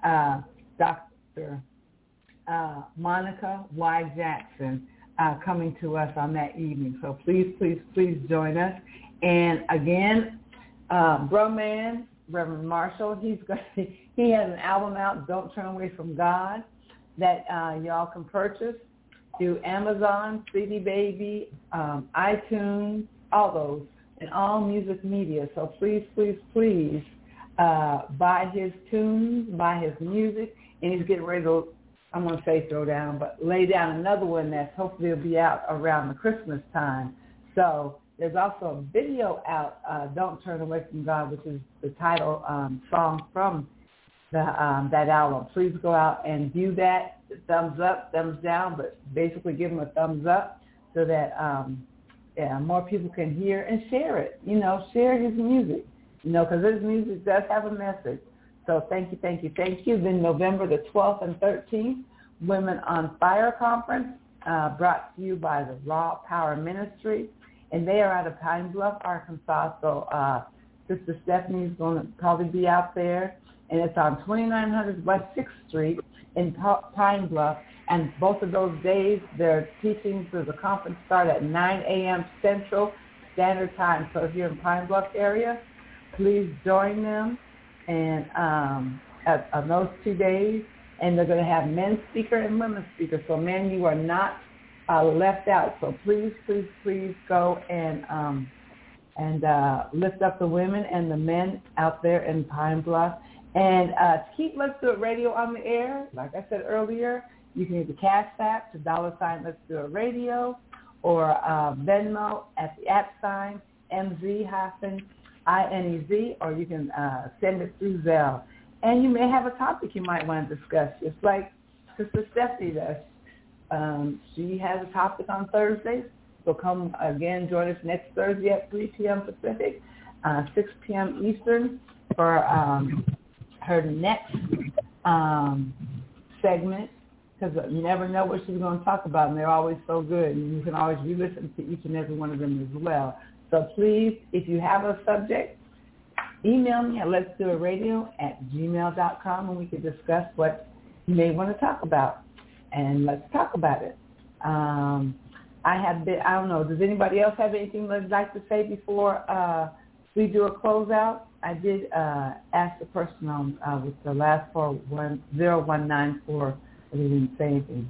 Dr. Monica Y. Jackson coming to us on that evening. So please, please, please join us. And again, Bro Man, Reverend Marshall, he has an album out, Don't Turn Away from God, that y'all can purchase through Amazon, CD Baby, iTunes, all those, and all music media. So please, please, please buy his tunes, buy his music, and he's getting ready to, I'm going to say throw down, but lay down another one that's hopefully will be out around the Christmas time. So there's also a video out, Don't Turn Away from God, which is the title song from that album. Please go out and view that. Thumbs up, thumbs down, but basically give him a thumbs up so that more people can hear and share it. Share his music, because his music does have a message. So thank you, thank you, thank you. Then November the 12th and 13th, Women on Fire Conference, brought to you by the Raw Power Ministry, and they are out of Pine Bluff, Arkansas. So Sister Stephanie is going to probably be out there, and it's on 2900 West 6th Street in Pine Bluff. And both of those days, their teachings for the conference start at 9 a.m. Central Standard Time. So if you're in Pine Bluff area, please join them and on those 2 days. And they're going to have men's speaker and women's speaker. So men, you are not left out. So please, please, please go and lift up the women and the men out there in Pine Bluff. And keep Let's Do It Radio on the air. Like I said earlier, you can either Cash App to $ Let's Do It Radio, or Venmo at the @ MZ-INEZ, or you can send it through Zelle. And you may have a topic you might want to discuss, just like Sister Stephanie does. She has a topic on Thursdays, so come again, join us next Thursday at 3 p.m. Pacific, 6 p.m. Eastern for her next segment, because you never know what she's going to talk about, and they're always so good, and you can always re-listen to each and every one of them as well. So please, if you have a subject, email me at letsdoitradio@gmail.com, and we can discuss what you may want to talk about, and let's talk about it. I don't know, does anybody else have anything they'd like to say before we do a closeout? I did ask the person on with the last 40194, they didn't say anything,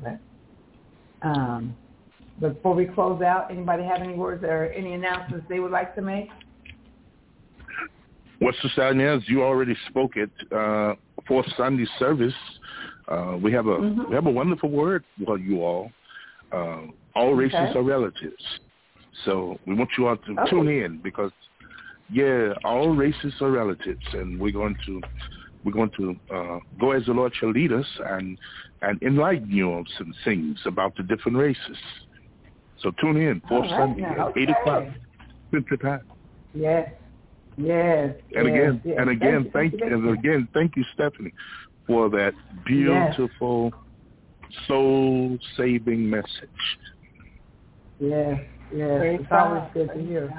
but before we close out, anybody have any words or any announcements they would like to make? Well, Sister Inez, you already spoke it. Fourth Sunday service, we have a wonderful word for you all. All races are relatives. So we want you all to tune in, because all races are relatives, and we're going to go as the Lord shall lead us and enlighten you on some things about the different races. So tune in, fourth Sunday at 8 o'clock Central Time. Yes. Yes. And again, thank you, Stephanie, for that beautiful, soul-saving message. Yes. It's always good to hear.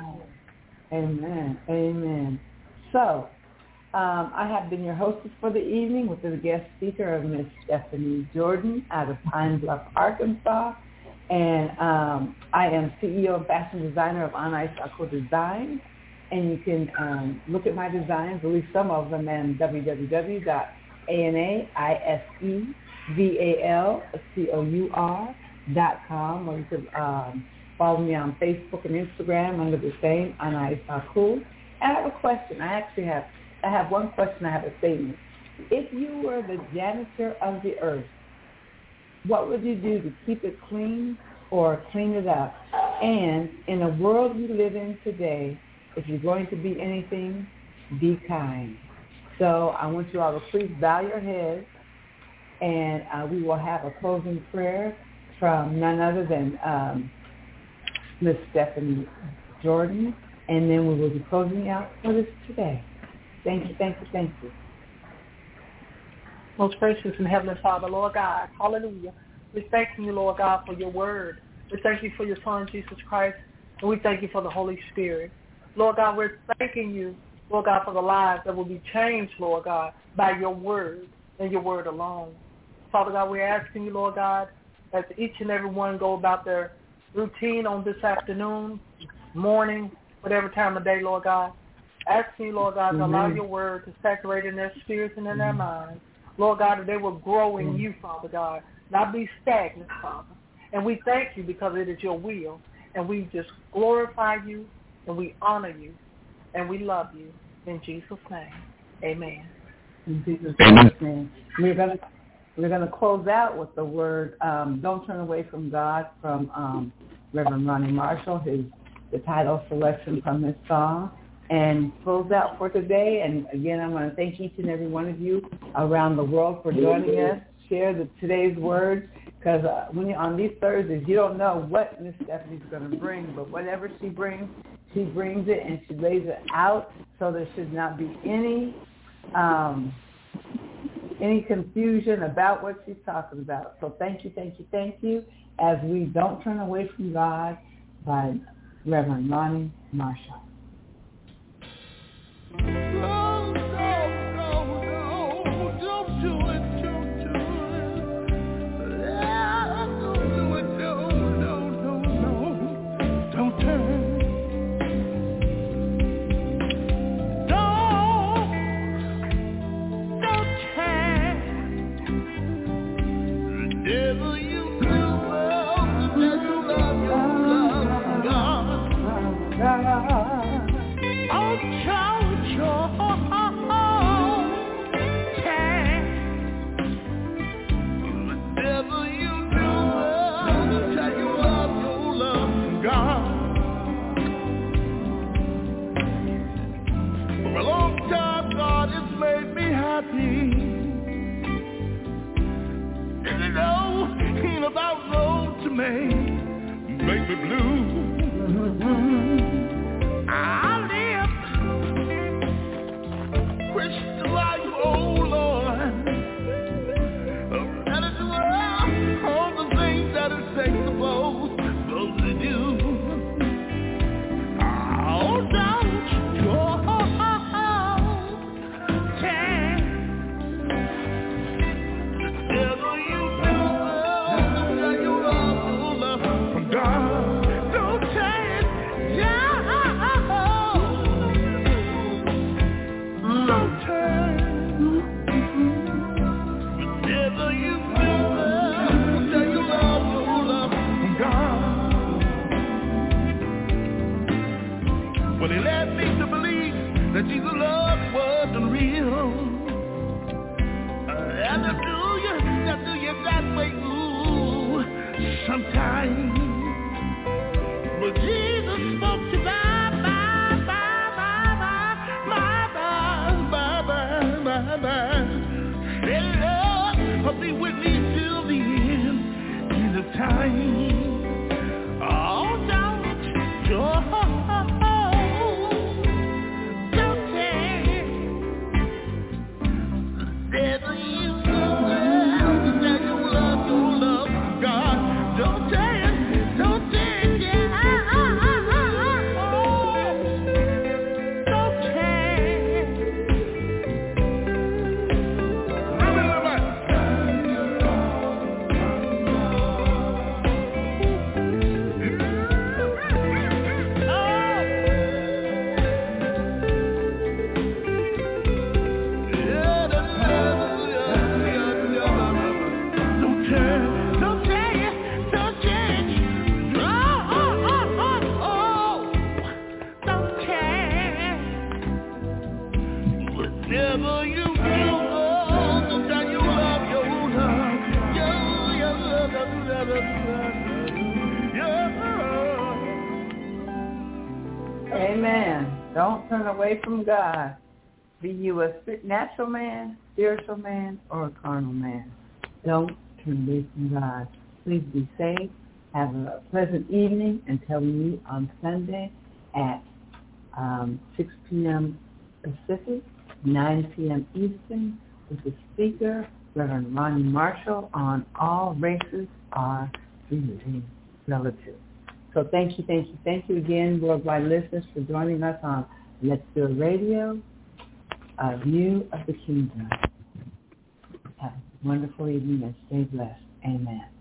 Amen. So, I have been your hostess for the evening with the guest speaker of Miss Stephanie Jordan out of Pine Bluff, Arkansas. And I am CEO and fashion designer of Anais Ako Designs. And you can look at my designs, at least some of them, at www.anaisevalcour.com, or you can follow me on Facebook and Instagram under the same, Anais Ako. And I have a question. I have one question. I have a statement. If you were the janitor of the earth, what would you do to keep it clean or clean it up? And in the world we live in today, if you're going to be anything, be kind. So I want you all to please bow your heads, and we will have a closing prayer from none other than Miss Stephanie Jordan, and then we will be closing out for this today. Thank you. Most gracious and Heavenly Father, Lord God, hallelujah. We thank you, Lord God, for your word. We thank you for your Son, Jesus Christ, and we thank you for the Holy Spirit. Lord God, we're thanking you, Lord God, for the lives that will be changed, Lord God, by your word and your word alone. Father God, we're asking you, Lord God, as each and every one go about their routine on this afternoon, morning, whatever time of day, Lord God, asking you, Lord God, to allow your word to saturate in their spirits and in their minds. Lord God, that they will grow in you, Father God, not be stagnant, Father. And we thank you because it is your will. And we just glorify you, and we honor you, and we love you. In Jesus' name, amen. In Jesus' name. We're going to close out with the word, Don't Turn Away from God, from Reverend Ronnie Marshall, the title selection from his song, and close out for today. And again, I want to thank each and every one of you around the world for joining us. Share today's word, because when you're on these Thursdays, you don't know what Miss Stephanie's going to bring, but whatever she brings it and she lays it out, so there should not be any confusion about what she's talking about. So thank you, as we Don't Turn Away from God by Reverend Ronnie Marshall. No, don't do it. Don't turn. About road to make me blue. I live Christian life, oh Lord, and it's all the things that it takes supposed to do. Oh, don't that Jesus' love wasn't real. And I do you that way, ooh, sometimes. But Jesus spoke to said, Lord, I'll be with me till the end of time. Oh, don't Amen. Don't turn away from God. Be you a natural man, spiritual man, or a carnal man. Don't turn away from God. Please be safe. Have a pleasant evening until we meet on Sunday at 6 p.m. Pacific, 9 p.m. Eastern with the speaker, Reverend Ronnie Marshall on All Races Are Relative. So thank you again, worldwide listeners, for joining us on Let's Build Radio, A View of the Kingdom. Have a wonderful evening and stay blessed. Amen.